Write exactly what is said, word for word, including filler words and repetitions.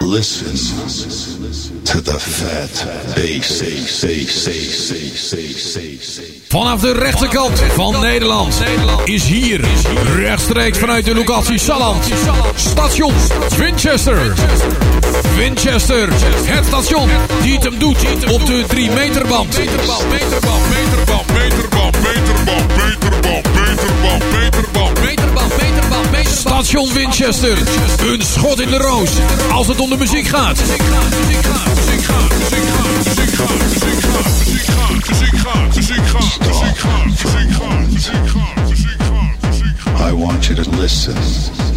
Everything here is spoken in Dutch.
Listen to the fat bass. Vanaf de rechterkant van Nederland is hier rechtstreeks vanuit de locatie Salland station Winchester. Winchester, het station die het hem doet op de drie meter band. Meterband, meterband, meterband, meterband, meterband, meterband, meterband, meterband, meterband, meterband, meterband. Station Winchester, een schot in de roos als het om de muziek gaat. I want you to listen.